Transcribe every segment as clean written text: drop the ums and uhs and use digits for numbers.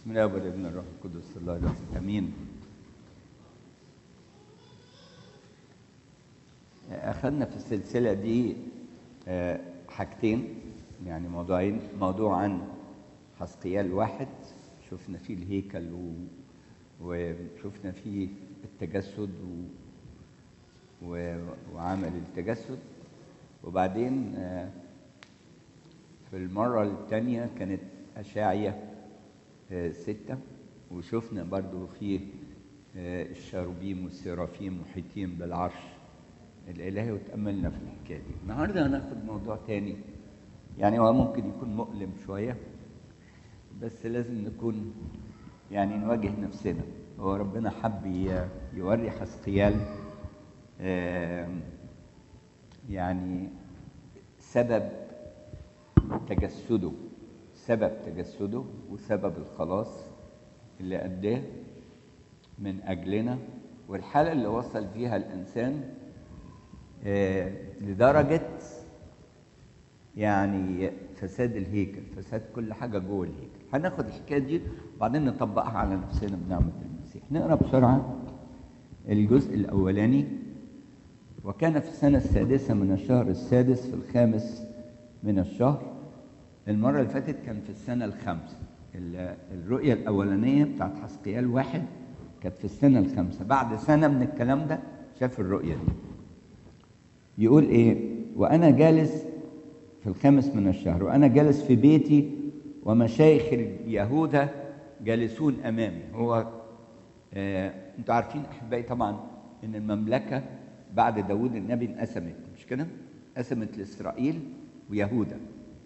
بسم الله والابن الروح القدس الله الواحد امين. اخذنا في السلسله دي حاجتين، يعني موضوعين. موضوع عن حسقيال واحد شفنا فيه الهيكل وشفنا فيه التجسد وعمل التجسد، وبعدين في المرة الثانية كانت أشعية 6 وشفنا برضو فيه الشاروبيم والسرافيم محيطين بالعرش الإلهي وتأملنا في الحكاية دي. النهاردة هناخد موضوع تاني، يعني هو ممكن يكون مؤلم شوية بس لازم نكون يعني نواجه نفسنا. هو ربنا حب يوري حسقيال يعني سبب تجسده وسبب الخلاص اللي أداه من أجلنا، والحالة اللي وصل فيها الإنسان لدرجة يعني فساد الهيكل، فساد كل حاجة جوه الهيكل. هناخد الحكاية دي وبعدين نطبقها على نفسنا بنعمة المسيح. نقرأ بسرعة الجزء الأولاني. وكان في السنة 6 من الشهر 6 في 5 من الشهر. المرة اللي فاتت كان في السنة 5. الرؤية الأولانية بتاعت حسقيال 1 كانت في السنة 5. بعد سنة من الكلام ده شاف الرؤية دي. يقول إيه؟ وأنا جالس في 5 من الشهر، وأنا جالس في بيتي ومشايخ اليهوذا جالسون أمامي. هو أنتوا عارفين أحبائي طبعا إن المملكة بعد داود النبي انقسمت، مش كده؟ انقسمت لإسرائيل ويهوذا،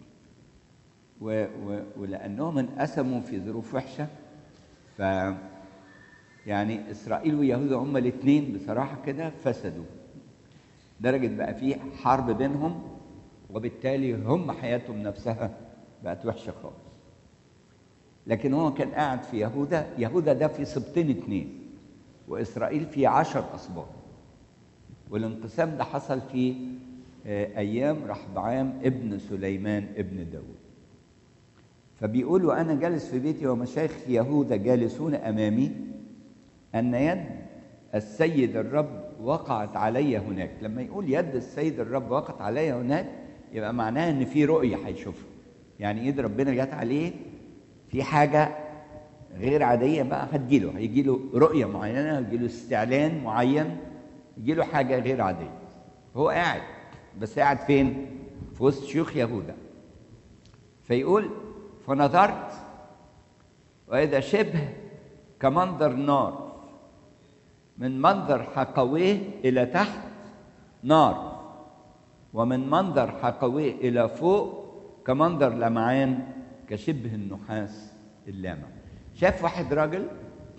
ولأنهم انقسموا في ظروف وحشة، ف يعني إسرائيل ويهوذا هما الاثنين بصراحة كده فسدوا، درجة بقى في حرب بينهم، وبالتالي هم حياتهم نفسها بقت وحشة خالص. لكن هو كان قاعد في يهوذا ده في سبطين 2، وإسرائيل في 10 أسباط. والانقسام ده حصل في أيام رحبعام ابن سليمان ابن داود. فبيقول وأنا جالس في بيتي ومشايخ يهوذا جالسون أمامي أن يد السيد الرب وقعت علي هناك. لما يقول يد السيد الرب وقعت علي هناك يبقى معناها إن في رؤية هيشوفها، يعني إيد ربنا جت عليه في حاجة غير عادية بقى هتجيله، هيجيله رؤية معينة، هيجيله استعلان معين، يجيله حاجة غير عادية. هو قاعد، بس قاعد فين؟ في وسط شيوخ يهوذا. فيقول فنظرت وإذا شبه كمنظر نار، من منظر حقويه إلى تحت نار، ومن منظر حقويه إلى فوق كمنظر لمعان كشبه النحاس اللامع. شاف واحد راجل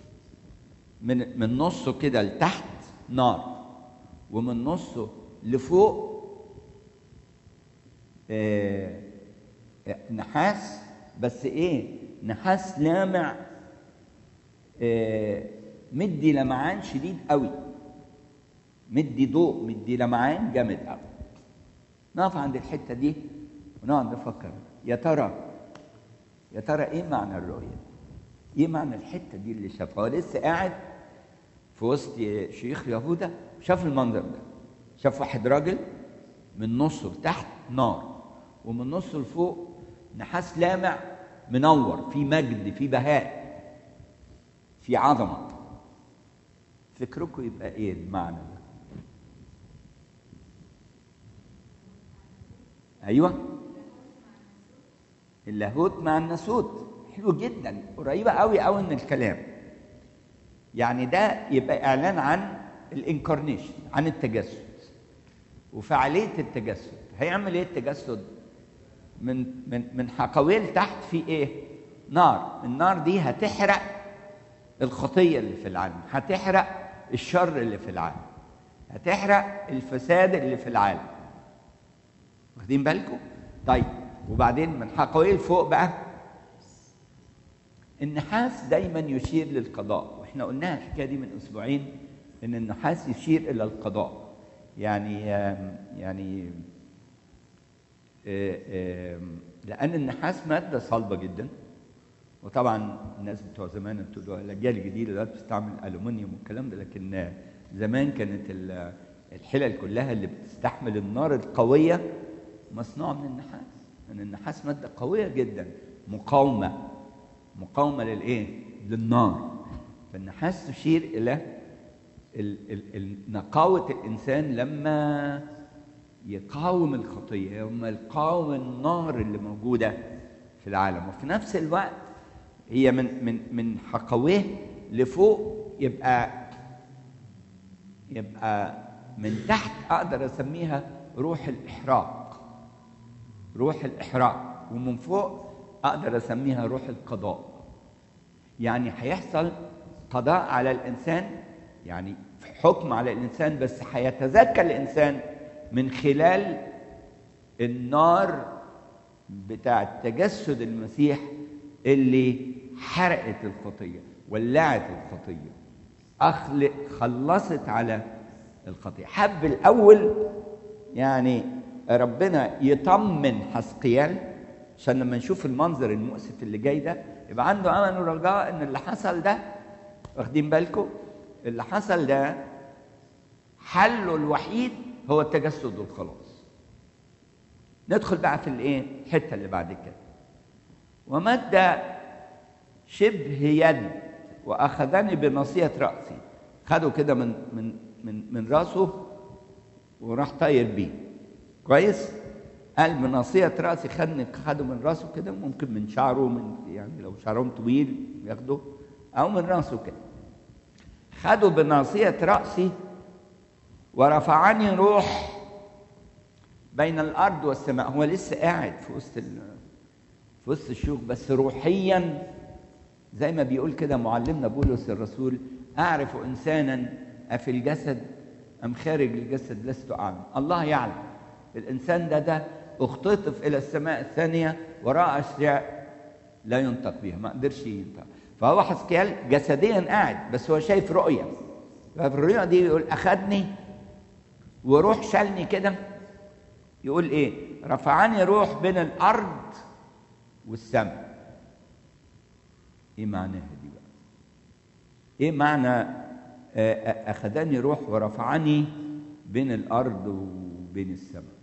من نصه كده لتحت نار، ومن نصه لفوق نحاس، بس ايه؟ نحاس لامع، مدي لمعان شديد قوي، مدي ضوء، مدي لمعان جامد قوي. نقف عند الحته دي ونقعد نفكر، يا ترى ايه معنى الرؤيه؟ ايه معنى الحته دي اللي شافها؟ هو لسه قاعد في وسط شيخ يهوذا، شاف المنظر ده، شاف واحد راجل من نصه لتحت نار، ومن نصه لفوق نحاس لامع منور، في مجد، في بهاء، في عظمه. فكركم يبقى ايه المعنى ده؟ ايوه، اللاهوت مع الناسوت. حلو جدا، قريبه قوي قوي من الكلام. يعني ده يبقى اعلان عن الانكارنيشن، عن التجسد وفعاليه التجسد. هيعمل ايه التجسد؟ من حقويل تحت في ايه؟ نار. النار دي هتحرق الخطيه اللي في العالم، هتحرق الشر اللي في العالم، هتحرق الفساد اللي في العالم. واخدين بالكم؟ طيب، وبعدين من حقويل فوق بقى النحاس دايما يشير للقضاء، واحنا قلناها الحكايه دي من اسبوعين ان النحاس يشير الى القضاء. يعني لان النحاس ماده صلبه جدا، وطبعا الناس بتوع زمان بتوع الاجيال الجديده دلوقتي بتستعمل الومنيوم والكلام ده، لكن زمان كانت الحلل كلها اللي بتستحمل النار القويه مصنوعه من النحاس، لان النحاس ماده قويه جدا مقاومه للايه؟ للنار. فالنحاس تشير الى نقاوه الانسان لما يقاوم الخطيه، لما يقاوم النار اللي موجوده في العالم. وفي نفس الوقت هي من حقويه لفوق، يبقى من تحت اقدر اسميها روح الاحراق، ومن فوق اقدر اسميها روح القضاء. يعني هيحصل قضاء على الانسان، يعني حكم على الانسان، بس هيتزكى الانسان من خلال النار بتاع تجسد المسيح اللي حرقت الخطيه، ولعت الخطيه، خلصت على الخطيه. حب الاول يعني ربنا يطمن حسقيال عشان لما نشوف المنظر المؤسف اللي جاي ده يبقى عنده امل ورجاء ان اللي حصل ده، واخدين بالكم؟ اللي حصل ده حله الوحيد هو التجسد والخلاص. ندخل بقى في الايه؟ الحته اللي بعد كده. ومد شبه يد واخذني بناصيه راسي، خده كده من راسه وراح طاير بيه. كويس؟ قال بناصيه راسي، خده من راسه كده، ممكن من شعره، يعني لو شعرهم طويل ياخده، او من راسه كده. خده بناصيه راسي ورفعني روح بين الارض والسماء. هو لسه قاعد في وسط الشيوخ، بس روحيا زي ما بيقول كده معلمنا بولس الرسول: اعرف انسانا افي الجسد ام خارج الجسد لست اعلم. الله يعلم الانسان ده اختطف الى السماء الثانيه وراى اشياء لا ينطق بها، ما قدرش ينطق. فهو حسقيال جسديا قاعد، بس هو شايف رؤيه. ففي الرؤيه دي يقول اخذني وروح شالني كده. يقول ايه؟ رفعني روح بين الارض والسماء. ايه معناها دي بقى؟ ايه معنى اخذني روح ورفعني بين الارض وبين السماء؟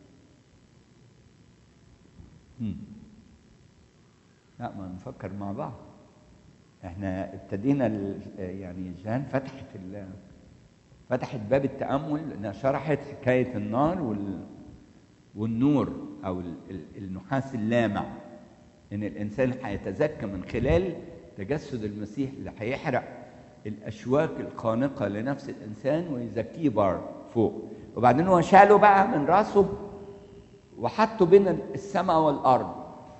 لا، ما نفكر مع بعض. احنا ابتدينا يعني جان فتحت باب التامل، انها شرحت حكايه النار والنور او النحاس اللامع، ان الانسان هيتزكى من خلال تجسد المسيح اللي هيحرق الاشواك الخانقه لنفس الانسان ويزكيه بار فوق. وبعدين هو شاله بقى من راسه وحطه بين السماء والارض.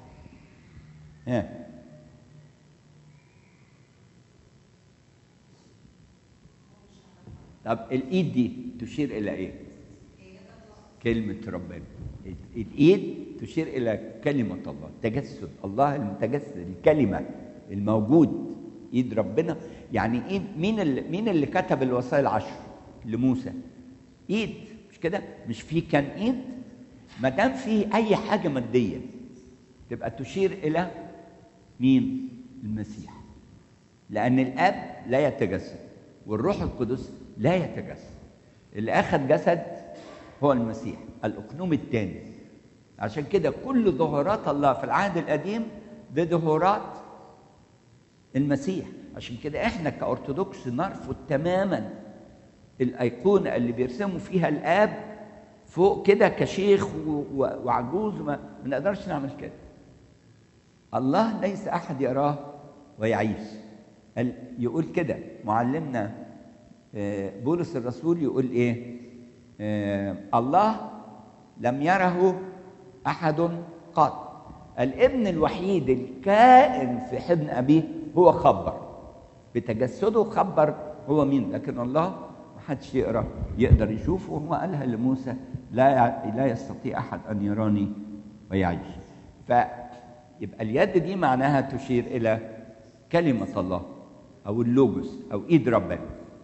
طب الايد دي تشير الى ايه؟ كلمه ربنا. الايد تشير الى كلمه الله، تجسد الله المتجسد، الكلمه الموجود، ايد ربنا. يعني ايد مين اللي كتب الوصايا العشر لموسى؟ ايد، مش كده؟ مش في كان ايد؟ ما دام في اي حاجه ماديه تبقى تشير الى مين؟ المسيح. لان الاب لا يتجسد والروح القدس لا يتجسد. اللي اخذ جسد هو المسيح، الاقنوم الثاني. عشان كده كل ظهورات الله في العهد القديم دي ظهورات المسيح. عشان كده احنا كأرثوذكس نرفض تماما الايقونه اللي بيرسموا فيها الاب فوق كده كشيخ وعجوز. ما نقدرش نعمل كده. الله ليس احد يراه ويعيش. يقول كده معلمنا بولس الرسول، يقول ايه؟ الله لم يره احد قط، الابن الوحيد الكائن في حضن ابيه هو خبر بتجسده. خبر هو مين؟ لكن الله ما حدش يقدر يشوفه. وهو قالها لموسى: لا يستطيع احد ان يراني ويعيش. فيبقى اليد دي معناها تشير الى كلمه الله او اللوجوس او ايد ربنا.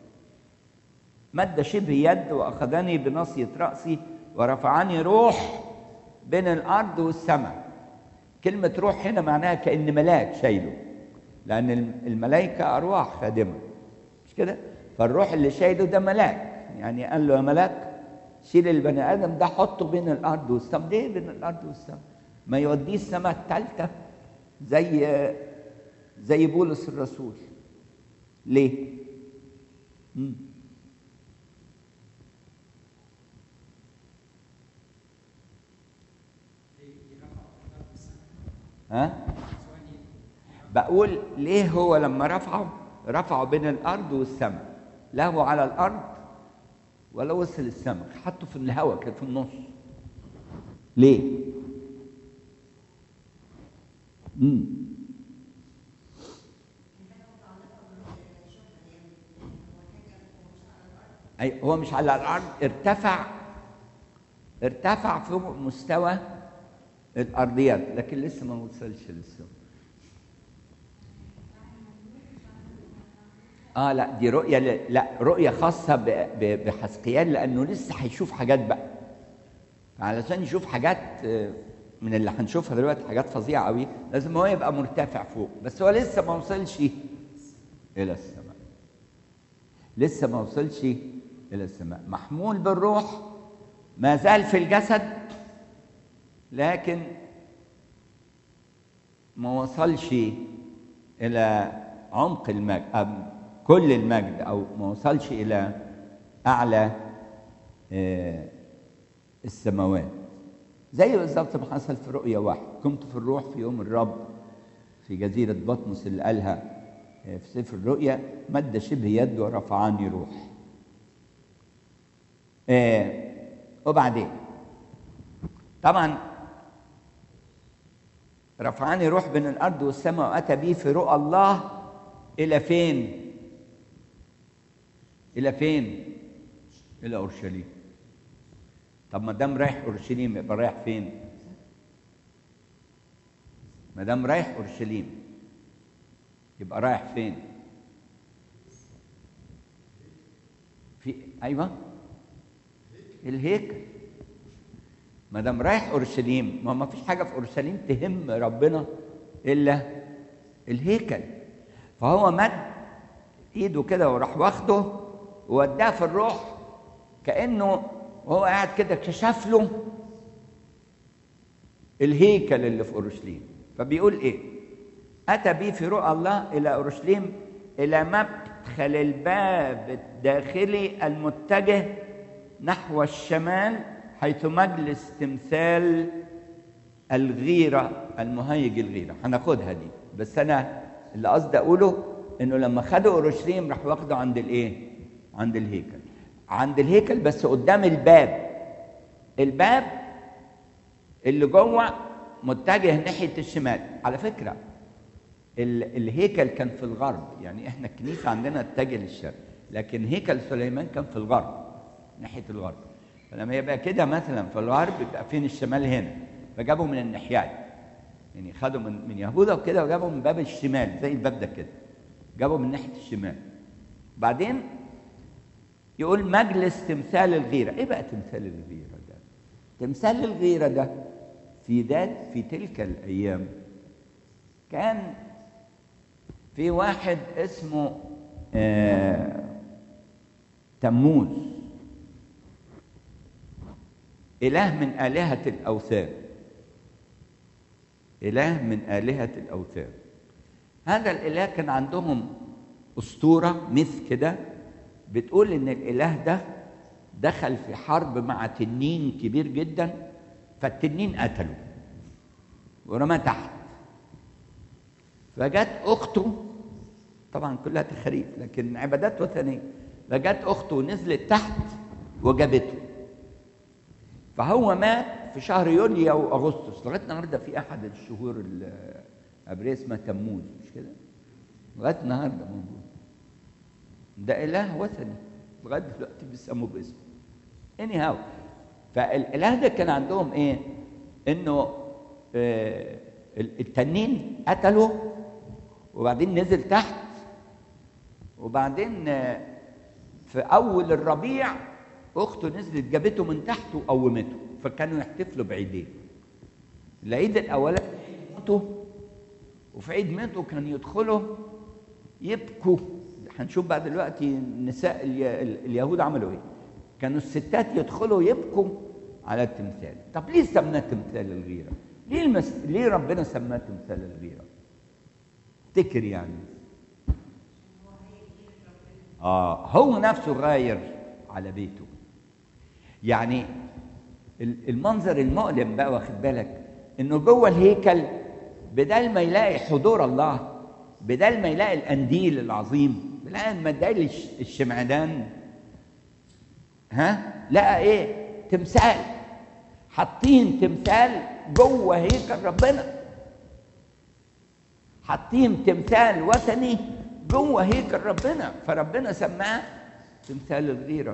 مد شبه يد واخذني بناصيه راسي ورفعني روح بين الارض والسماء. كلمه روح هنا معناها كأن ملاك شايله. لأن الملائكة أرواح خادمة، مش كده؟ فالروح اللي شايله ده ملاك، يعني قال له يا ملاك شيل البني آدم ده حطه بين الأرض والسماء. ليه بين الأرض والسماء؟ ما يوديه السماء الثالثة زي بولس الرسول. ليه؟ ها؟ بقول ليه هو لما رفعه بين الأرض والسماء، لا هو على الأرض ولا وصل السماء، حطه في الهواء كده في النص. ليه؟ أي هو مش على الأرض، ارتفع فوق مستوى الأرضيات، لكن لسه ما وصلش للسماء. لا دي رؤية، لا رؤية خاصة بحزقيال، لأنه لسه هيشوف حاجات بقى. علشان يشوف حاجات من اللي هنشوفها دلوقتي، حاجات فظيعة قوي، لازم هو يبقى مرتفع فوق، بس هو لسه ما وصلش إلى السماء. لسه ما وصلش إلى السماء، محمول بالروح، ما زال في الجسد، لكن ما وصلش إلى عمق المجد، كل المجد، أو ما وصلش إلى أعلى السماوات. زي بالظبط ما حصل في رؤيا 1، كنت في الروح في يوم الرب في جزيرة بطمس اللي قالها في سفر الرؤيا، مد شبه يد ورفعني روح. وبعدين طبعا رفعني روح بين الأرض والسماء، وأتى بي في رؤى الله إلى فين؟ إلى فين؟ إلى أورشليم. طب ما دام رايح أورشليم يبقى رايح فين؟ ما دام رايح أورشليم يبقى رايح فين؟ أيوه الهيكل. ما دام رايح أورشليم، ما فيش حاجة في أورشليم تهم ربنا إلا الهيكل. فهو مد إيده كده وراح واخده ووداه في الروح، كأنه وهو قاعد كده كشف له الهيكل اللي في أورشليم. فبيقول إيه؟ أتى بي في رؤى الله إلى أورشليم، إلى مدخل الباب الداخلي المتجه نحو الشمال، حيث مجلس تمثال الغيرة المهيج الغيرة. هناخدها دي، بس أنا اللي قصدي أقوله إنه لما خدوا أورشليم راح واخده عند الإيه؟ عند الهيكل. عند الهيكل بس قدام الباب اللي جوه متجه ناحية الشمال. على فكرة الهيكل كان في الغرب، يعني احنا الكنيسة عندنا اتجه للشرق، لكن هيكل سليمان كان في الغرب ناحية الغرب. فلما يبقى كده مثلا في الغرب يبقى فين الشمال؟ هنا. فجابوا من الناحيات، يعني خدوا من يهوذا وكده وجابوا من باب الشمال زي الباب ده كده، جابوا من ناحية الشمال. بعدين يقول مجلس تمثال الغيرة. ايه بقى تمثال الغيرة ده؟ تمثال الغيرة ده في تلك الأيام كان في واحد اسمه تموز، إله من آلهة الأوثان، إله من آلهة الأوثان. هذا الإله كان عندهم أسطورة مثل كده بتقول إن الإله ده دخل في حرب مع تنين كبير جدا، فالتنين قتله ورماه تحت. فجت أخته، طبعا كلها تخاريف لكن عبادات وثنية، فجت أخته ونزلت تحت وجابته. فهو مات في شهر يوليو أو أغسطس. لغاية النهارده في أحد الشهور العبرية اسمها تموز، مش كده؟ لغاية النهارده موجود. ده إله وثني لغاية دلوقتي بيسموه باسمه. anyhow، فالإله ده كان عندهم إيه؟ إنه التنين قتله وبعدين نزل تحت، وبعدين في أول الربيع أخته نزلت جابته من تحت وقومته. فكانوا يحتفلوا بعيدين. العيد الأولاني موته، وفي عيد ميلاده كان يدخلوا يبكوا. هنشوف بقى دلوقتي النساء اليهود عملوا ايه. كانوا الستات يدخلوا يبكوا على التمثال. طب ليه سماه تمثال الغيره؟ ليه ربنا سماه تمثال الغيره؟ افتكر يعني. هو نفسه غاير على بيته. يعني المنظر المؤلم بقى، واخد بالك انه جوه الهيكل بدل ما يلاقي حضور الله، بدل ما يلاقي القنديل العظيم، بدل ما يلاقي الشمعدان، لقى ايه؟ تمثال. حاطين تمثال جوه هيكل ربنا، حاطين تمثال وثني جوه هيكل ربنا، فربنا سماه تمثال الغيره.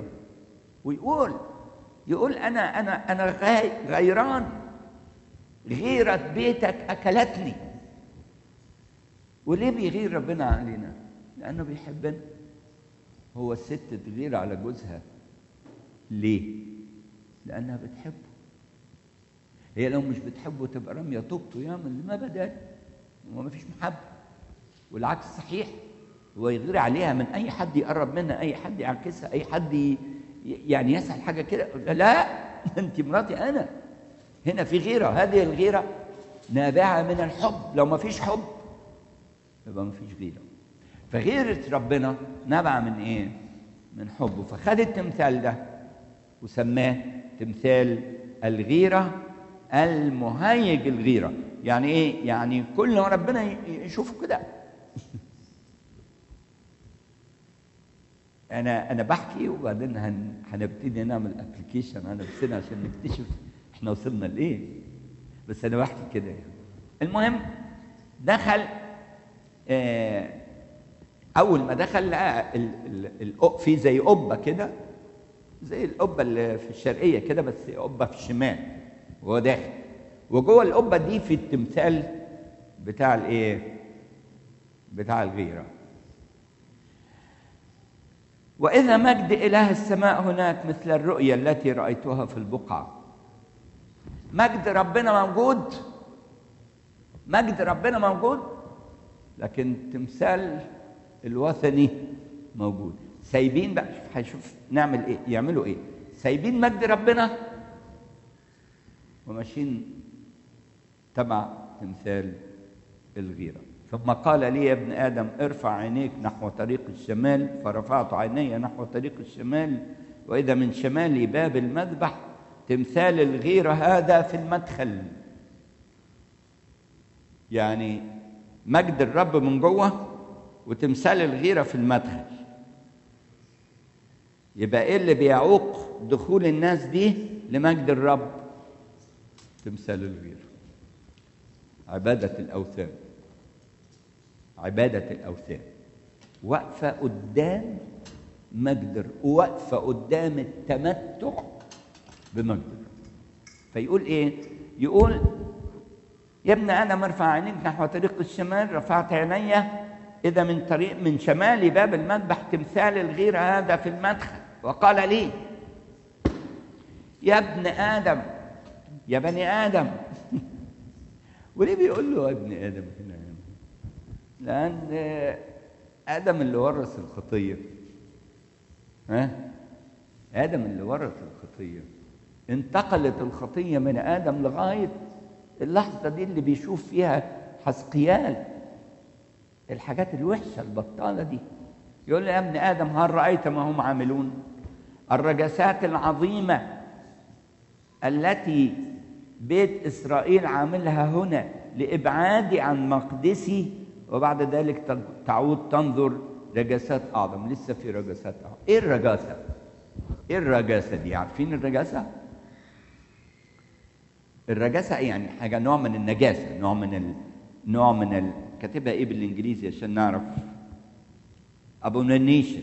ويقول انا غيران، غيرة بيتك اكلتني. وليه بيغير ربنا علينا؟ لانه بيحبنا. هو الست تغير على جوزها ليه؟ لانها بتحبه. هي لو مش بتحبه تبقى راميه طوبته يعمل ما بدال، وما فيش محبه. والعكس صحيح، هو يغير عليها من اي حد يقرب منها، اي حد يعكسها، اي حد يعني يسأل حاجه كده. لا، انت مراتي انا. هنا في غيره. هذه الغيره نابعه من الحب. لو ما فيش حب يبقى ما فيش غيره. فغيره ربنا نابعه من ايه؟ من حبه. فخد التمثال ده وسماه تمثال الغيره المهيج الغيره. يعني ايه؟ يعني كل ما ربنا يشوفه كده. انا بحكي وبعدين هنبتدي نعمل ابلكيشن على نفسنا عشان نكتشف احنا وصلنا لايه. بس انا بحكي كده يعني. المهم دخل، اول ما دخل لقى في زي قبه كده، زي القبه اللي في الشرقيه كده، بس قبه في الشمال وهو داخل. وجوه القبه دي في التمثال بتاع الايه؟ بتاع الغيره. وإذا مجد إله السماء هناك مثل الرؤيا التي رأيتها في البقعة. مجد ربنا موجود، مجد ربنا موجود، لكن تمثال الوثني موجود. سايبين بقى، هنشوف نعمل ايه، يعملوا ايه. سايبين مجد ربنا وماشيين تبع تمثال الغيرة. ثم قال لي يا ابن آدم ارفع عينيك نحو طريق الشمال، فرفعت عيني نحو طريق الشمال، وإذا من شمال باب المذبح تمثال الغيرة هذا في المدخل. يعني مجد الرب من جوه وتمثال الغيرة في المدخل. يبقى ايه اللي بيعوق دخول الناس دي لمجد الرب؟ تمثال الغيرة. عبادة الأوثان. عبادة الأوثان واقفة قدام مجد، واقفة قدام التمتع بمجد. فيقول إيه؟ يقول يا ابن آدم ارفع عينيك نحو طريق الشمال، رفعت عيني إذا من شمال باب المذبح تمثال الغيرة هذا في المدخل. وقال لي يا ابن آدم، يا بني آدم. وليه بيقول له يا ابن آدم هنا؟ لأن آدم اللي ورث الخطية. آدم اللي ورث الخطية. انتقلت الخطية من آدم لغاية اللحظة دي اللي بيشوف فيها حزقيال الحاجات الوحشة البطالة دي. يقول له يا ابن آدم هل رأيت ما هم عاملون؟ الرجسات العظيمة التي بيت إسرائيل عاملها هنا لإبعادي عن مقدسي، وبعد ذلك تعود تنظر رجسات أعظم. لسه في رجسات أعظم. إيه الرجاسة؟ إيه الرجاسة دي؟ عارفين الرجاسة؟ الرجاسة يعني حاجة نوع من النجاسة، نوع من كاتبها إيه بالإنجليزي عشان نعرف؟ abomination.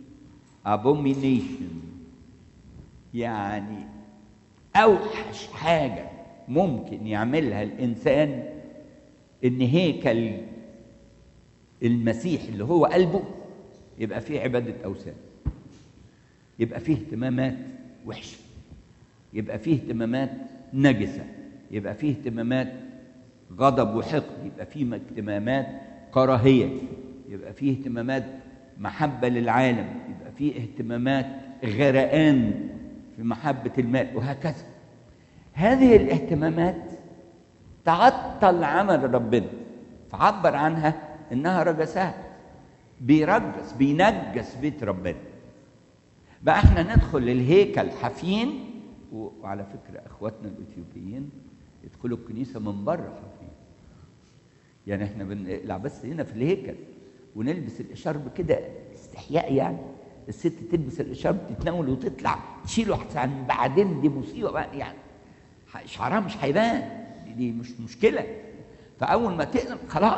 يعني أوحش حاجة ممكن يعملها الإنسان إن هيكل المسيح اللي هو قلبه يبقى فيه عبادة أوثان، يبقى فيه اهتمامات وحشة، يبقى فيه اهتمامات نجسة، يبقى فيه اهتمامات غضب وحقد، يبقى فيه اهتمامات كراهية، يبقى فيه اهتمامات محبة للعالم، يبقى فيه اهتمامات غرقان في محبة المال، وهكذا. هذه الاهتمامات تعطل عمل ربنا، فعبر عنها انها رجسات، بينجس بيت ربنا. بقى احنا ندخل للهيكل حافين، وعلى فكرة اخواتنا الاثيوبيين يدخلوا الكنيسة من بره حافين، يعني احنا بنقلع بس هنا في الهيكل ونلبس الاشارب كده استحياء، يعني الست تلبس الاشارب تتناول وتطلع تشيله عشان بعدين دي مصيبه بقى، يعني شعرها مش هيبان، دي مش مشكله. فاول ما تقلم خلاص،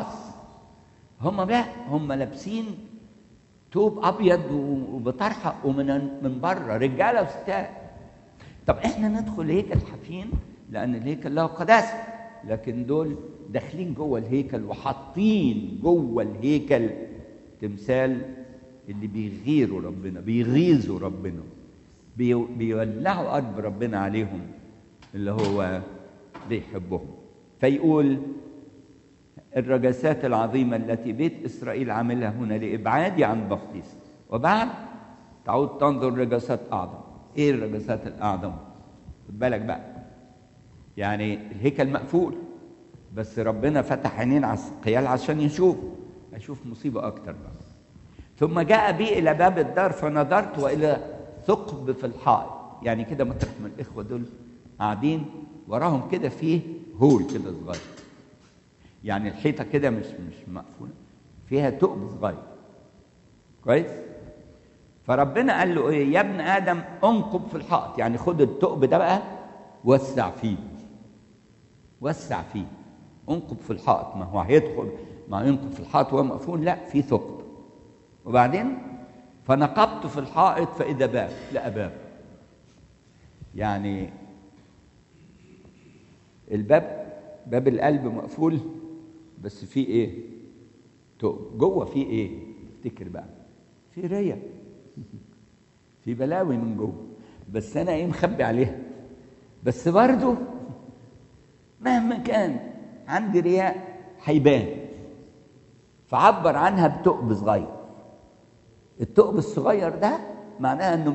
هم لابسين توب ابيض وبطرحه ومن بره رجاله وستات. طب احنا ندخل الهيكل حافين لان الهيكل له قداسه، لكن دول داخلين جوه الهيكل وحاطين جوه الهيكل تمثال اللي بيغيروا ربنا، بيغيظوا ربنا، بيولعوا قلب ربنا عليهم اللي هو بيحبهم. فيقول الرجسات العظيمة التي بيت إسرائيل عملها هنا لإبعادي عن بقديس، وبعد تعود تنظر رجسات أعظم. إيه الرجسات الأعظم؟ خد بالك بقى، يعني الهيكل مقفول بس ربنا فتح عينين على القيال عشان يشوف مصيبة أكتر بقى. ثم جاء بي إلى باب الدار فنظرت وإلى ثقب في الحائط، يعني كده مطرح من الإخوة دول قاعدين وراهم كده فيه هول كده صغير، يعني الحيطة كده مش مقفولة، فيها ثقب صغير كويس. فربنا قال له إيه؟ يا ابن آدم انقب في الحائط، يعني خد الثقب ده بقى وسع فيه، انقب في الحائط. ما هو هيدخل، ما ينقب في الحائط وهو مقفول؟ لا، في ثقب. وبعدين فنقبت في الحائط فإذا باب، لا باب، يعني باب القلب مقفول بس في ايه؟ جوه في ايه؟ افتكر بقى، في ريا، في بلاوي من جوه، بس انا ايه؟ مخبي عليها. بس برضو مهما كان عندي رياء هيبان، فعبر عنها بثقب صغير. الثقب الصغير ده معناها انه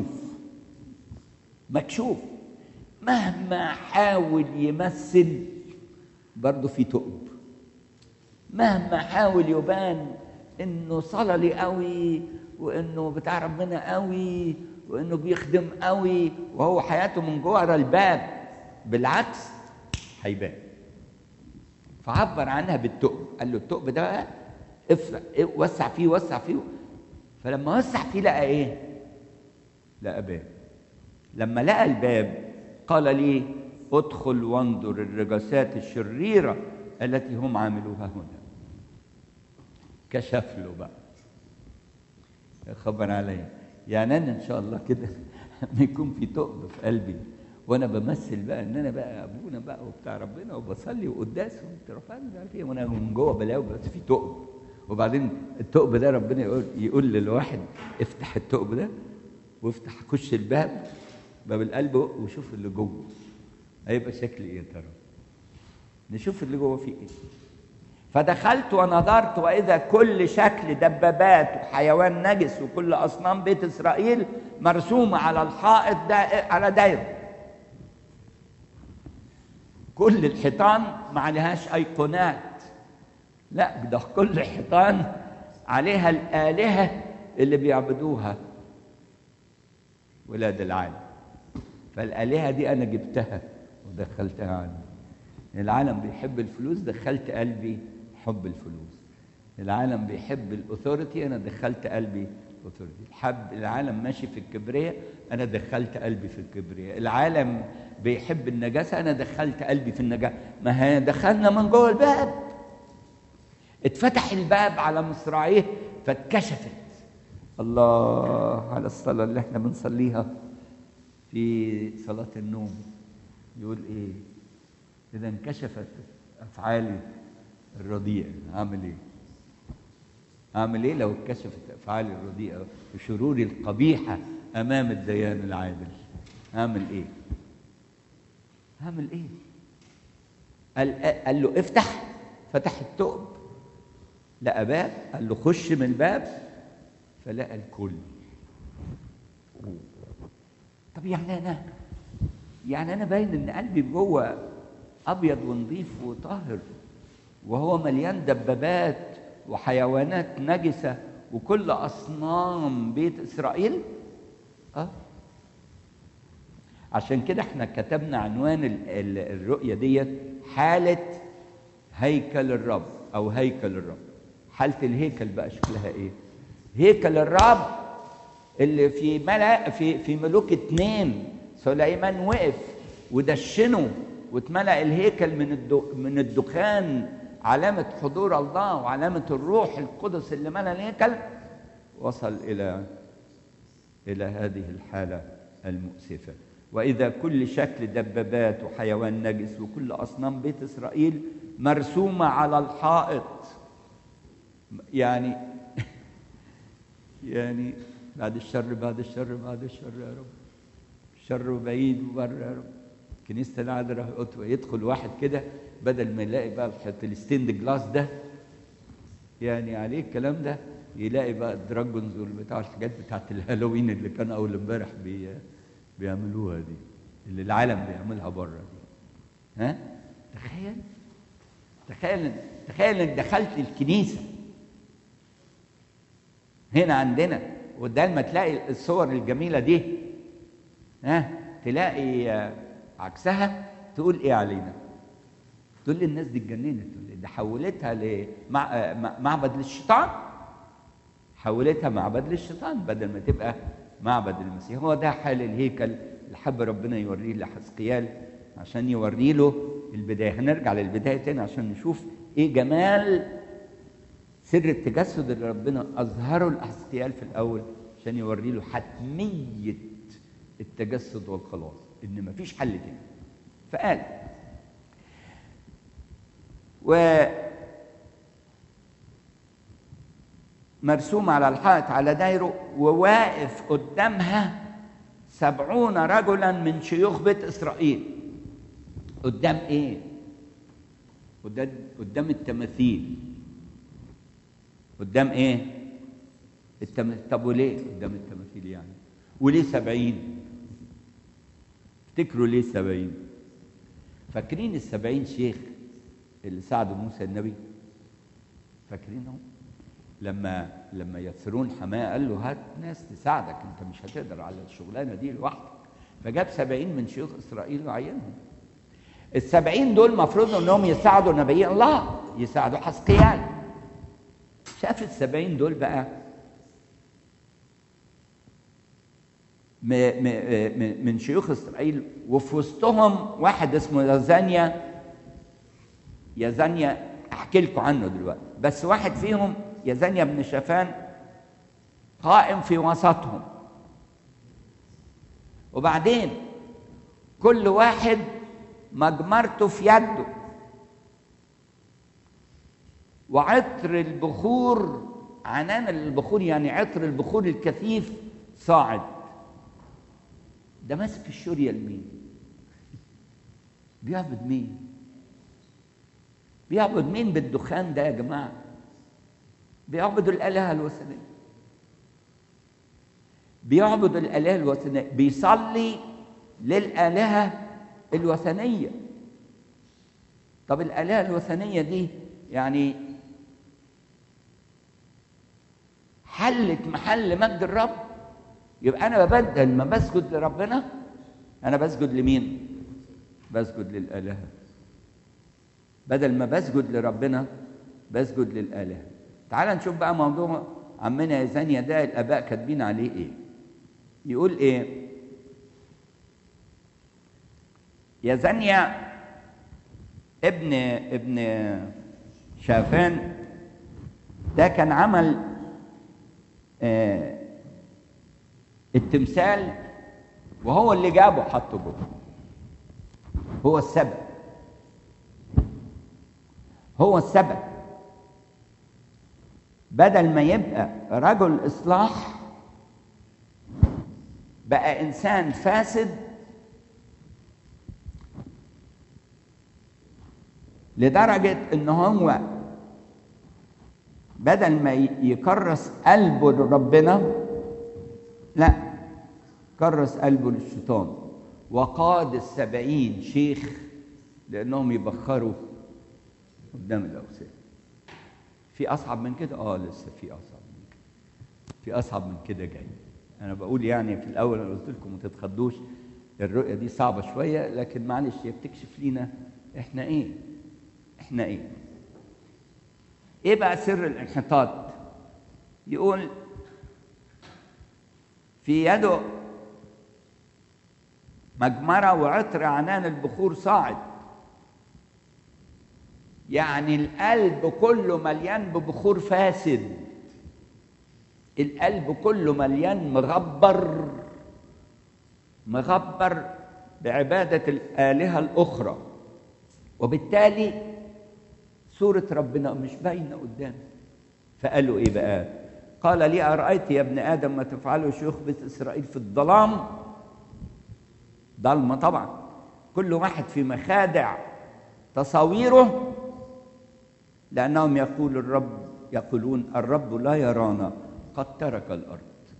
مكشوف، مهما حاول يمثل برضه في ثقب، مهما حاول يبان انه صللي قوي وانه بتاع ربنا قوي وانه بيخدم قوي وهو حياته من جوه الباب بالعكس هيبان. فعبر عنها بالثقب، قال له الثقب ده بقى وسع فيه. فلما وسع فيه لقى ايه؟ لقى باب. لما لقى الباب قال لي ادخل وانظر الرجسات الشريرة التي هم عملوها هنا. كشف له بقى، خبر عليا. يعني انا ان شاء الله كده لما يكون في ثقب في قلبي وانا بمثل بقى ان انا بقى ابونا بقى وبتاع ربنا وبصلي وقداس وبترفعني مش عارف ايه، وانا من جوه بلاوي بس في ثقب، وبعدين الثقب ده ربنا يقول للواحد افتح الثقب ده وافتح خش باب القلب وشوف اللي جوه هيبقى شكل ايه يا ترى؟ نشوف اللي جوه فيه ايه. فدخلت ونظرت واذا كل شكل دبابات وحيوان نجس وكل اصنام بيت اسرائيل مرسومه على الحائط ده على دايره. كل الحيطان ما عليهاش ايقونات، لا ده كل حيطان عليها الالهه اللي بيعبدوها ولاد العالم. فالالهه دي انا جبتها ودخلتها عندي. العالم بيحب الفلوس، دخلت قلبي حب الفلوس. العالم بيحب الاثوريتي، انا دخلت قلبي اثوريتي. العالم ماشي في الكبرياء، انا دخلت قلبي في الكبرياء. العالم بيحب النجاسه، انا دخلت قلبي في النجاسه. ما هي دخلنا من جوه الباب، اتفتح الباب على مصراعيه فاتكشفت. الله على الصلاه اللي احنا بنصليها في صلاه النوم، يقول ايه؟ إذا انكشفت أفعالي الرديئة أعمل إيه لو انكشفت أفعالي الرديئة وشروري القبيحة أمام الديان العادل؟ أعمل إيه؟ قال له افتح، فتح الثقب لقى باب، قال له خش من الباب، فلقى الكل. طب يعني انا باين ان قلبي جوه ابيض ونظيف وطاهر، وهو مليان دبابات وحيوانات نجسه وكل اصنام بيت اسرائيل. عشان كده احنا كتبنا عنوان الرؤيه ديت حاله هيكل الرب او هيكل الرب. حاله الهيكل بقى شكلها ايه؟ هيكل الرب اللي في ملوك 2 سليمان وقف ودشنه واتملأ الهيكل من الدخان، علامة حضور الله وعلامة الروح القدس اللي ملأ الهيكل، وصل إلى هذه الحالة المؤسفة. وإذا كل شكل دبابات وحيوان نجس وكل أصنام بيت إسرائيل مرسومة على الحائط. يعني بعد الشر بعد الشر بعد الشر يا رب، الشر بعيد وبره يا رب. كنيسة العذراء يدخل واحد كده بدل ما يلاقي بقى الستيند جلاس ده يعني عليه الكلام ده، يلاقي بقى الدراجونز والبتاع الحاجات بتاعت الهالوين اللي كان اول امبارح بيعملوها دي، اللي العالم بيعملها بره دي. ها؟ تخيل انك دخلت الكنيسه هنا عندنا وقدام ما تلاقي الصور الجميله دي، تلاقي عكسها، تقول ايه علينا؟ تقول لي الناس دي اتجننت، ده حولتها معبد للشيطان، حولتها معبد للشيطان بدل ما تبقى معبد المسيح. هو ده حال الهيكل اللي حب ربنا يوريه لحزقيال عشان يوري له البدايه. هنرجع للبدايه تاني عشان نشوف ايه جمال سر التجسد اللي ربنا اظهره لحزقيال في الاول عشان يوري له حتميه التجسد والخلاص، ان مفيش حل تاني. فقال مرسوم على الحائط على دايره، وواقف قدامها 70 رجلا من شيوخ بيت إسرائيل. قدام إيه؟ قدام التماثيل. قدام إيه؟ طب وليه قدام التماثيل يعني؟ وليه 70؟ افتكروا ليه 70؟ فاكرين ال70 شيخ اللي ساعدوا موسى النبي؟ فاكرينهم؟ لما يثرون حماه قال له هات ناس تساعدك، انت مش هتقدر على الشغلانه دي لوحدك، فجاب 70 من شيوخ اسرائيل وعينهم. ال70 دول المفروض انهم يساعدوا نبي الله، يساعدوا حزقيال. شاف ال70 دول بقى من شيوخ اسرائيل، وفي وسطهم واحد اسمه يزانيا احكي لكم عنه دلوقتي، بس واحد فيهم يزانيا بن شافان قائم في وسطهم. وبعدين كل واحد مجمرته في يده، وعطر البخور، عنان البخور يعني عطر البخور الكثيف صاعد. ده ماسك الشورية لمين؟ بيعبد مين؟ بيعبد مين بالدخان ده يا جماعة؟ بيعبدوا الآلهة الوثنية. بيعبدوا الآلهة الوثنية، بيصلي للآلهة الوثنية. طب الآلهة الوثنية دي يعني حلت محل مجد الرب؟ يبقى أنا بدل ما بسجد لربنا أنا بسجد لمين؟ بسجد للآلهة. بدل ما بسجد لربنا بسجد للآلهة. تعال نشوف بقى موضوع عمنا يزانيا ده الآباء كاتبين عليه إيه. يقول إيه؟ يزانيا ابن شافان ده كان عمل التمثال، وهو اللي جابه حطه جوه، هو السبب، هو السبب. بدل ما يبقى رجل إصلاح بقى إنسان فاسد لدرجة إن هو بدل ما يكرس قلبه لربنا، لا، كرس قلبه للشيطان، وقاد 70 شيخ لأنهم يبخروا قدام الأوثان. في أصعب من كده؟ لسه في أصعب من كده، في أصعب من كده جاي. أنا بقول يعني في الأول أنا قلت لكم ما تتخضوش، الرؤية دي صعبة شوية، لكن معلش هي بتكشف لينا إحنا إيه؟ إحنا إيه؟ إيه بقى سر الانحطاط؟ يقول في يده مجمرة وعطر عنان البخور صاعد، يعني القلب كله مليان ببخور فاسد، القلب كله مليان مغبر بعبادة الآلهة الأخرى، وبالتالي صورة ربنا مش باينة قدامه. فقالوا إيه بقى؟ قال لي أرأيت يا ابن آدم ما تفعله شيوخ بيت إسرائيل في الظلام؟ ضلمة طبعا، كل واحد في مخادع تصاويره، لأنهم يقولون الرب لا يرانا قد ترك الأرض.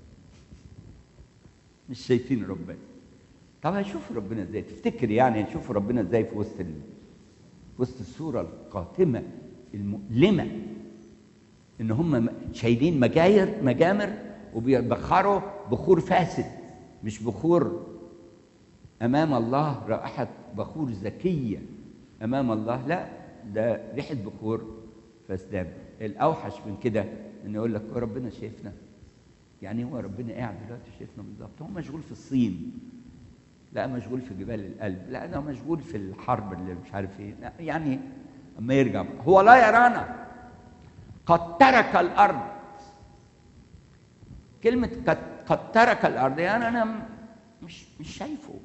مش شايفين ربنا. طب هيشوفوا ربنا ازاي؟ تفتكر يعني هيشوفوا ربنا ازاي في وسط الصورة القاتمة المؤلمة، إن هم شايلين مجامر وبيبخروا بخور فاسد، مش بخور أمام الله رائحة بخور زكية أمام الله، لا، ده ريحة بخور فاسدان. الأوحش من كده إنه يقول لك ربنا شايفنا، يعني هو ربنا قاعد دلوقتي شايفنا بالظبط؟ هو مشغول في الصين، لا مشغول في جبال القلب، لا أنا مشغول في الحرب اللي مش عارف إيه، يعني أما يرجع هو لا يرانا قد ترك الأرض. كلمة قد ترك الأرض يعني أنا مش شايفه،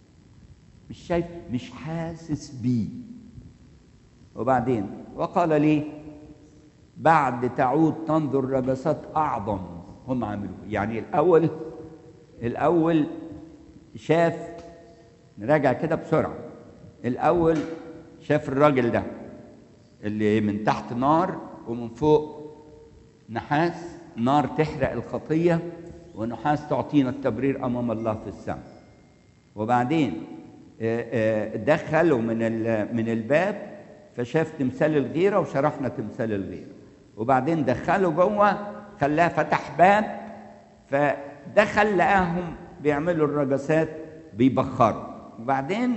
مش حاسس بيه. وبعدين وقال لي بعد تعود تنظر ربسات أعظم هم عملوا. يعني الأول شاف، نراجع كده بسرعة، الأول شاف الراجل ده اللي من تحت نار ومن فوق نحاس، نار تحرق الخطية ونحاس تعطينا التبرير أمام الله في السماء. وبعدين دخلوا من الباب فشاف تمثال الغيرة وشرحنا تمثال الغيرة. وبعدين دخلوا جوه، خلاه فتح باب، فدخل لقاهم بيعملوا الرجسات بيبخروا. وبعدين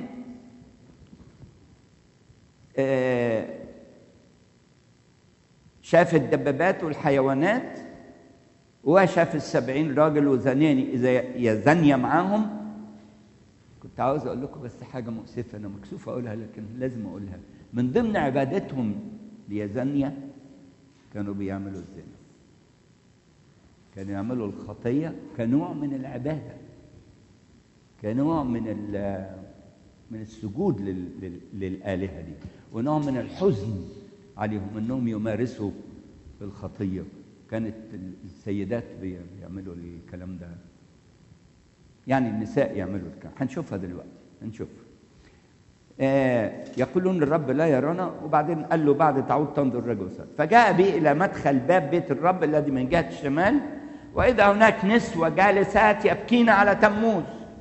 شاف الدبابات والحيوانات، وشاف 70 راجل وزناني إذا زانية معاهم. كنت عاوز أقول لكم بس حاجة مؤسفة، أنا مكسوف أقولها لكن لازم أقولها. من ضمن عبادتهم ليزانية كانوا بيعملوا الزنا، كانوا يعملوا الخطية كنوع من العبادة، كنوع من السجود للآلهة دي، ونوع من الحزن عليهم أنهم يمارسوا الخطية. كانت السيدات بيعملوا الكلام ده، يعني النساء يعملوا الكلام. هنشوفها دلوقتي، هنشوفها. يقولون الرب لا يرانا. وبعدين قال له بعد تعود تنظر رجسات. فجاء بي إلى مدخل باب بيت الرب الذي من جهة الشمال، وإذا هناك نسوة جالسات يبكين على تموز.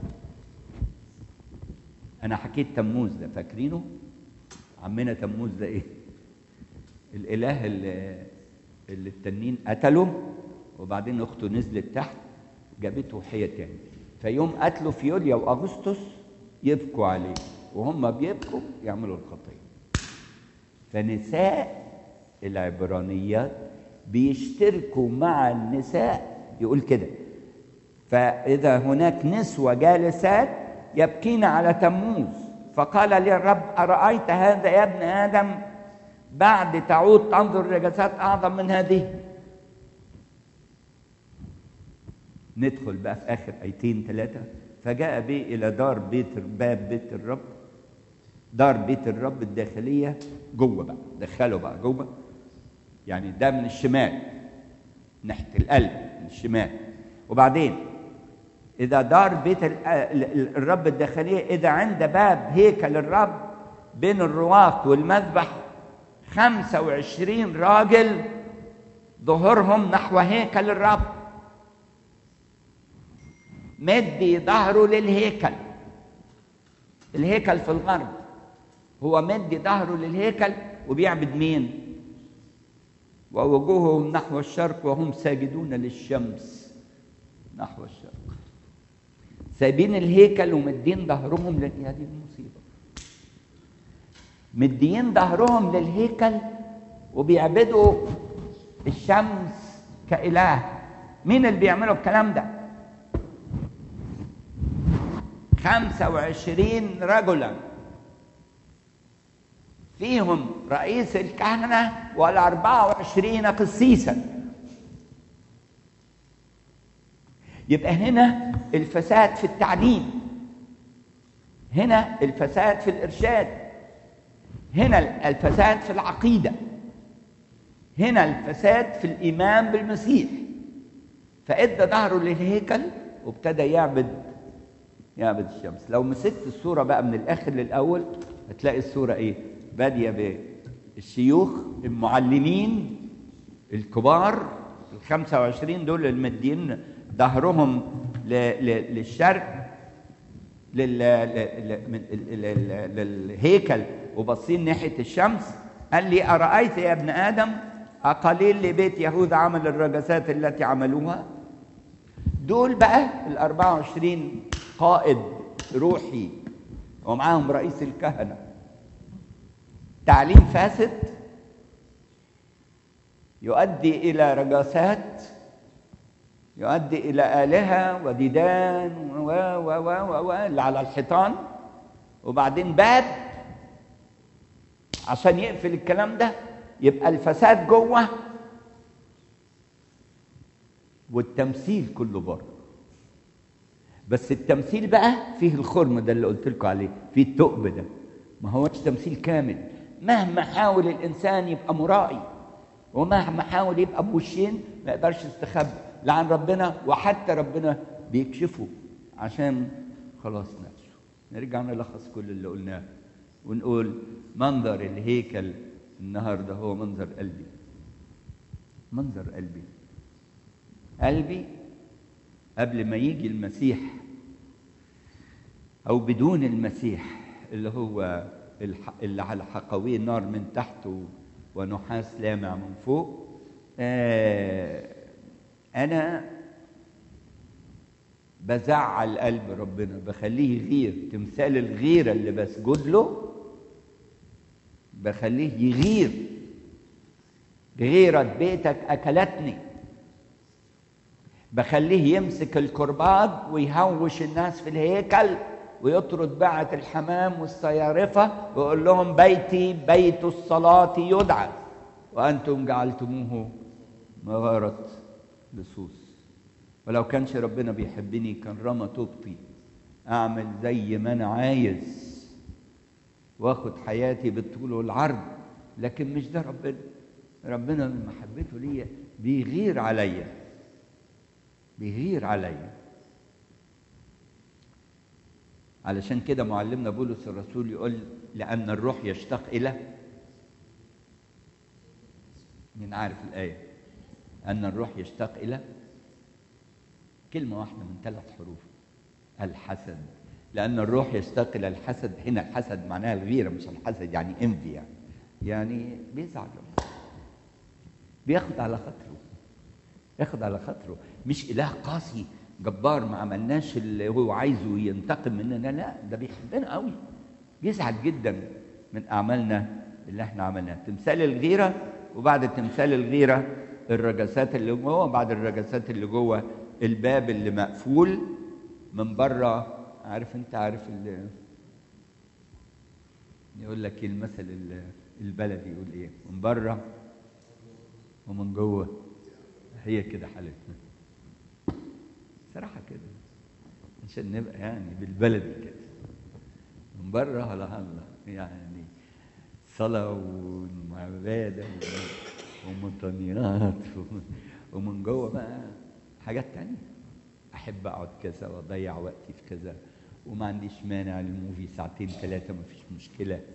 أنا حكيت تموز ده، فاكرينه؟ عمنا تموز ده إيه؟ الإله اللي التنين قتله، وبعدين أخته نزلت تحت جابته حية تاني. فيوم قتله في يوليا وأغسطس يبكوا عليه، وهم بيبكوا يعملوا الخطية. فنساء العبرانيات بيشتركوا مع النساء، يقول كده: فإذا هناك نسوة جالسات يبكين على تموز. فقال لي الرب: أرأيت هذا يا ابن آدم؟ بعد تعود تنظر رجسات أعظم من هذه. ندخل بقى في آخر آيتين 3. فجاء بي إلى باب بيت الرب، دار بيت الرب الداخلية جوه بقى، دخلوا بقى جوه، يعني ده من الشمال ناحية القلب من الشمال. وبعدين إذا دار بيت الرب الداخلية، إذا عند باب هيكل الرب بين الرواق والمذبح 25 راجل ظهورهم نحو هيكل الرب، مدي ظهره للهيكل. الهيكل في الغرب، هو مدي ظهره للهيكل وبيعبد مين؟ ووجوههم نحو الشرق وهم ساجدون للشمس نحو الشرق. سايبين الهيكل ومدين ظهرهم هذه المصيبة، مدين ظهرهم للهيكل وبيعبدوا الشمس كإله. مين اللي بيعملوا الكلام ده؟ 25 رجلا، فيهم رئيس الكهنة وال24 قسيسا. يبقى هنا الفساد في التعليم، هنا الفساد في الإرشاد، هنا الفساد في العقيدة، هنا الفساد في الإيمان بالمسيح. فإدى ظهره للهيكل وابتدى يعبد الشمس. لو مسكت الصورة بقى من الآخر للأول هتلاقي الصورة إيه؟ بادية بالشيوخ المعلمين الكبار ال25 دول المدين ظهرهم للشرق للهيكل وبصين ناحية الشمس. قال لي: أرأيت يا ابن آدم أقليل لبيت يهوذا عمل الرجسات التي عملوها؟ دول بقى ال24 قائد روحي ومعاهم رئيس الكهنة. تعليم فاسد يؤدي إلى رجاسات، يؤدي إلى آلهة وديدان اللي على الحيطان، وبعدين باب عشان يقفل الكلام ده. يبقى الفساد جوه والتمثيل كله بره. بس التمثيل بقى فيه الخرم ده اللي قلت لكم عليه، فيه الثقب ده، ما هوش تمثيل كامل. مهما حاول الإنسان يبقى مرائي ومهما حاول يبقى بوشين ما يقدرش يستخبى لا عن ربنا، وحتى ربنا بيكشفه عشان خلاص نفسه. نرجع نلخص كل اللي قلناه ونقول منظر الهيكل النهارده هو منظر قلبي. منظر قلبي قبل ما يجي المسيح أو بدون المسيح، اللي هو اللي على حقويه نار من تحت ونحاس لامع من فوق. أنا بزعل قلب ربنا، بخليه يغير. تمثال الغيرة اللي بسجد له بخليه يغير. غيرة بيتك أكلتني. بخليه يمسك الكرباج ويهوش الناس في الهيكل ويطرد باعة الحمام والصيارفة ويقول لهم: بيتي بيت الصلاة يدعى وأنتم جعلتموه مغارة لصوص. ولو كانش ربنا بيحبني كان رمى توبتي، أعمل زي ما أنا عايز واخد حياتي بالطول والعرض. لكن مش ده ربنا من محبته ليا بيغير عليا. علشان كده معلمنا بولس الرسول يقول: لأن الروح يشتاق إلى، من عارف الآية؟ أن الروح يشتاق إلى كلمة واحدة من 3 حروف: الحسد. لأن الروح يشتاق إلى الحسد. هنا الحسد معناها الغيرة، مش الحسد يعني انفي، يعني بيزعل، بياخد على خاطره. مش إله قاسي جبار ما عملناش اللي هو عايزه ينتقم مننا، لا، ده بيحبنا قوي، بيزعل جدا من أعمالنا اللي احنا عملناها. تمثال الغيرة، وبعد تمثال الغيرة الرجسات اللي جوه، وبعد الرجسات اللي جوه الباب اللي مقفول من بره. عارف اللي يقول لك المثل البلدي يقول ايه؟ من بره ومن جوه. هي كده حالتنا صراحة كده، عشان نبقى يعني بالبلدي كده، من بره هلا يعني صلاة وعبادة ومطنيات، ومن جوه بقى حاجات تانية. أحب أقعد كذا وأضيع وقتي في كذا، وما عنديش مانع للموفي 2 3 ساعات، ما فيش مشكلة.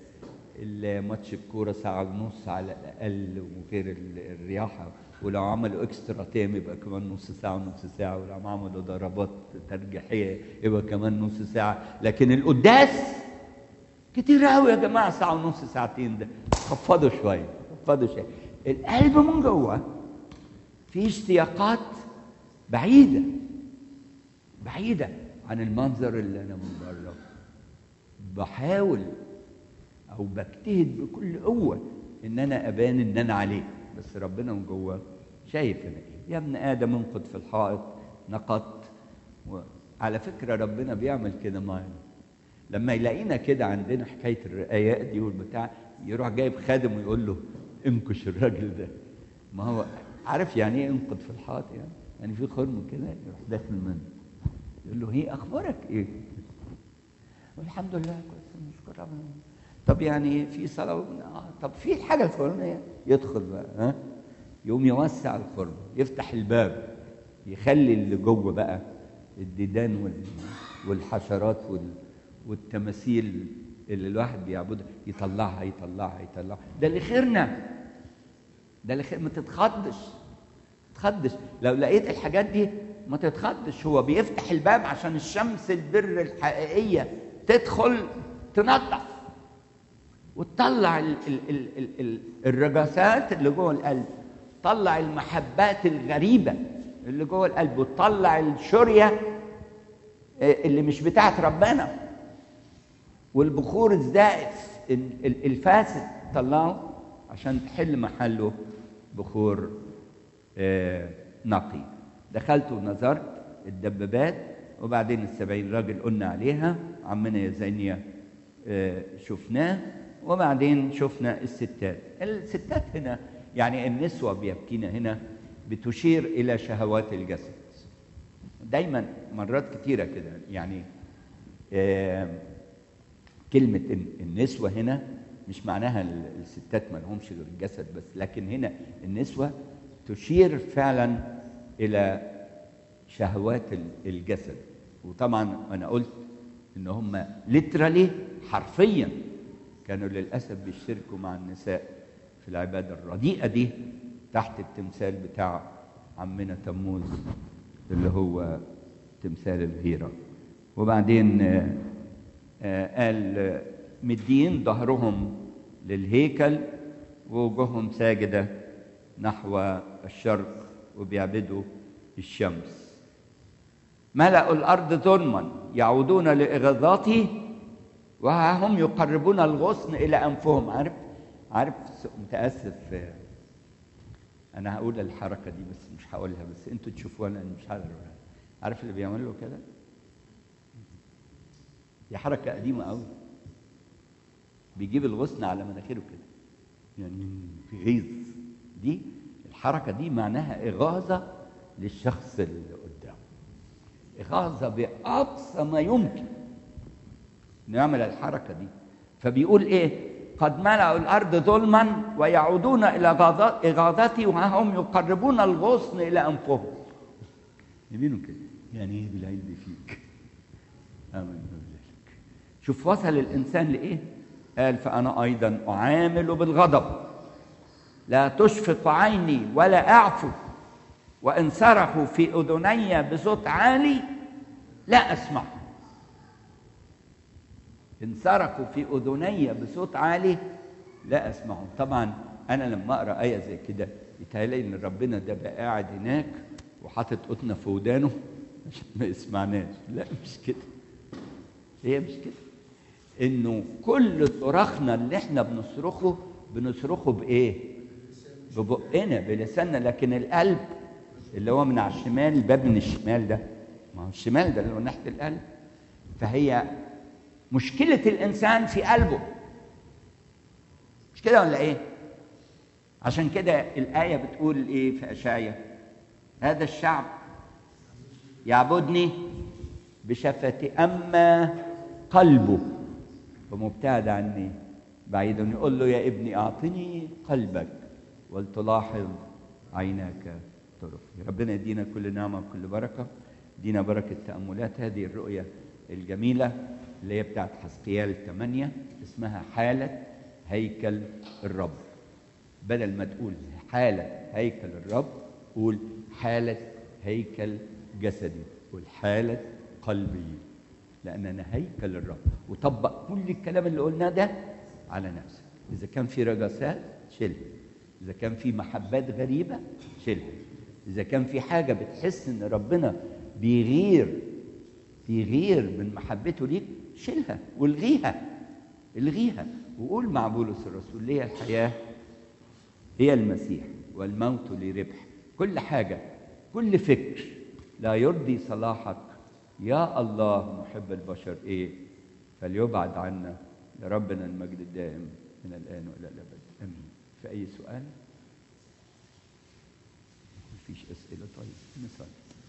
الماتش الكوره ساعه ونص على الاقل، وغير الرياحه، ولو عملوا اكسترا تايم يبقى كمان نص ساعه ونص ساعه، ولو عملوا ضربات ترجيحيه يبقى كمان نص ساعه. لكن القداس كتير قوي يا جماعه، ساعه ونص ساعتين، ده خفضوا شويه، خفضوا شويه. القلب من جوه في اشتياقات بعيده بعيده عن المنظر اللي انا من بره. بحاول او بجتهد بكل قوه ان انا ابان ان انا عليه، بس ربنا من جوه شايف انا ايه. يا ابن ادم انقض في الحائط نقضت. وعلى فكره ربنا بيعمل كده معانا، لما يلاقينا كده عندنا حكايه الرقايات دي والبتاع، يروح جايب خادم ويقول له انكش الراجل ده. ما هو عارف يعني ايه انقض في الحائط؟ يعني في خرم كده يروح داخل منه، يقول له هي اخبارك ايه؟ والحمد لله كويس نشكر ربنا. طب يعني في صلاه طب في الحاجه الفلانيه، يدخل بقى يقوم يوسع الخرم، يفتح الباب، يخلي اللي جوه بقى الديدان والحشرات والتماثيل اللي الواحد بيعبدها يطلعها يطلعها يطلعها. ده اللي خيرنا، ده اللي خير. ما تتخضش لو لقيت الحاجات دي، ما تتخضش. هو بيفتح الباب عشان الشمس البر الحقيقيه تدخل تنظف وتطلع الرجاسات اللي جوه القلب، تطلع المحبات الغريبه اللي جوه القلب، وتطلع الشريه اللي مش بتاعت ربنا، والبخور الزائف الفاسد طلعه عشان تحل محله بخور نقي. دخلت ونظرت الدبابات، وبعدين 70 راجل قلنا عليها، عمنا يزينيا شفناه، وبعدين شفنا الستات هنا، يعني النسوة بيبكينا هنا بتشير إلى شهوات الجسد دايما، مرات كتيرة كده. يعني كلمة النسوة هنا مش معناها الستات ما لهمش غير الجسد بس، لكن هنا النسوة تشير فعلا إلى شهوات الجسد. وطبعا أنا قلت إن هم literally حرفيا كانوا للأسف بيشتركوا مع النساء في العبادة الرديئة دي تحت التمثال بتاع عمنا تموز اللي هو تمثال الهيرة. وبعدين قال مدين ظهرهم للهيكل ووجوههم ساجدة نحو الشرق وبيعبدوا الشمس. ملأوا الأرض ظلما يعودون لإغاظاتي وهم يقربون الغصن إلى أنفهم. عارف متأسف أنا هقول الحركة دي بس مش هقولها، بس أنتوا تشوفوها لأن مش هقولها. عارف اللي بيعملوا كده؟ دي حركة قديمة قوي، بيجيب الغصن على مناخيره كده يعني في غيظ. دي الحركة دي معناها إغاظة للشخص اللي قدامه، إغاظة بأقصى ما يمكن نعمل الحركة دي. فبيقول إيه؟ قد ملأوا الأرض ظلما ويعودون إلى إغاظتي وهم يقربون الغصن إلى أنفهم. يمينوا كده يعني إيه بالعلم فيك؟ آمن بذلك. شوف وصل الإنسان لإيه؟ قال فأنا أيضا أعامل بالغضب، لا تشفق عيني ولا أعفو، وإن صرخوا في أذني بصوت عالي لا أسمع. إن صرخوا في أذني بصوت عالي لا أسمعهم. طبعا أنا لما أقرأ آية زي كده يتهيألي إن ربنا ده بقى قاعد هناك وحاطط قطنة في ودانه عشان ما يسمعناش. لا مش كده، هي مش كده. إنه كل صراخنا اللي إحنا بنصرخه بإيه؟ ببقنا بلساننا، لكن القلب اللي هو من على الشمال، الباب من الشمال ده، ما هو الشمال ده اللي هو ناحية القلب. فهي مشكلة الإنسان في قلبه، مش كده ولا إيه؟ عشان كده الآية بتقول إيه في أشعيا؟ هذا الشعب يعبدني بشفتي أما قلبه فمبتعد عني بعيد. يقول له يا ابني أعطني قلبك ولتلاحظ عيناك طرفي. ربنا يدينا كل نعمة وكل بركة، يدينا بركة تأملات هذه الرؤية الجميلة اللي هي بتاعت حزقيال 8 اسمها حالة هيكل الرب. بدل ما تقول حالة هيكل الرب قول حالة هيكل جسدي، قول حالة قلبي، لأن أنا هيكل الرب. وطبق كل الكلام اللي قلناه ده على نفسك. إذا كان في رجسات شيلها، إذا كان في محبات غريبة شيلها، إذا كان في حاجة بتحس إن ربنا بيغير من محبته ليك شيلها والغيها، الغيها. وقول مع بولس الرسول لي الحياة هي المسيح والموت لي ربح. كل حاجة، كل فكر لا يرضي صلاحك يا الله محب البشر فليبعد عنا. لربنا المجد الدائم من الآن وإلى الأبد آمين. في أي سؤال؟ مفيش أسئلة؟ طيب نصلي.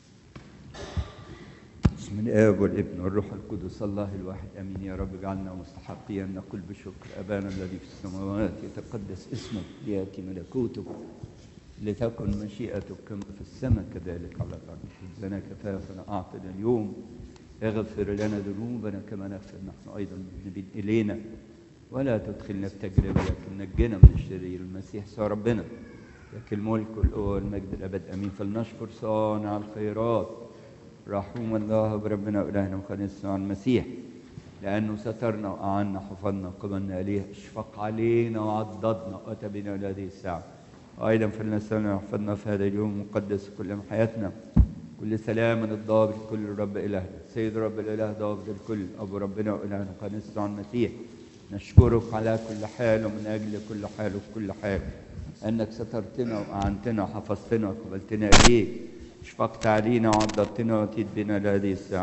بسم الآب والابن والروح القدس الله الواحد آمين. يا رب اجعلنا مستحقين نقول بشكر أبانا الذي في السماوات يتقدس اسمك، ليأتي ملكوتك، لتكن مشيئتك كما في السماء كذلك على الأرض. خبزنا كفافنا أعطنا اليوم، اغفر لنا ذنوبنا كما نغفر نحن أيضا المذنبين إلينا، ولا تدخلنا في تجربة لكن نجنا من الشرير. المسيح سوى ربنا لك الملك والقوة والمجد الأبد آمين. فلنشكر صانع الخيرات رحوم الله بربنا وإلهنا وخالصنا المسيح، لأنه سترنا وأعنا حفظنا وقبلنا إليه، اشفق علينا وعضدنا وأتى بنا إلى هذه الساعة. أيضا فلنسألنا وحفظنا في هذا اليوم المقدس كل حياتنا، كل سلام الضابط كل رب إلهنا سيد رب الإله ضابط الكل أبو ربنا وإلهنا وخالصنا المسيح. نشكرك على كل حال ومن أجل كل حال وفي كل حال، أنك سترتنا وأعنتنا وحفظتنا وقبلتنا إليك، اشفقت علينا وعضدتنا وأتيت بنا لهذه الساعة.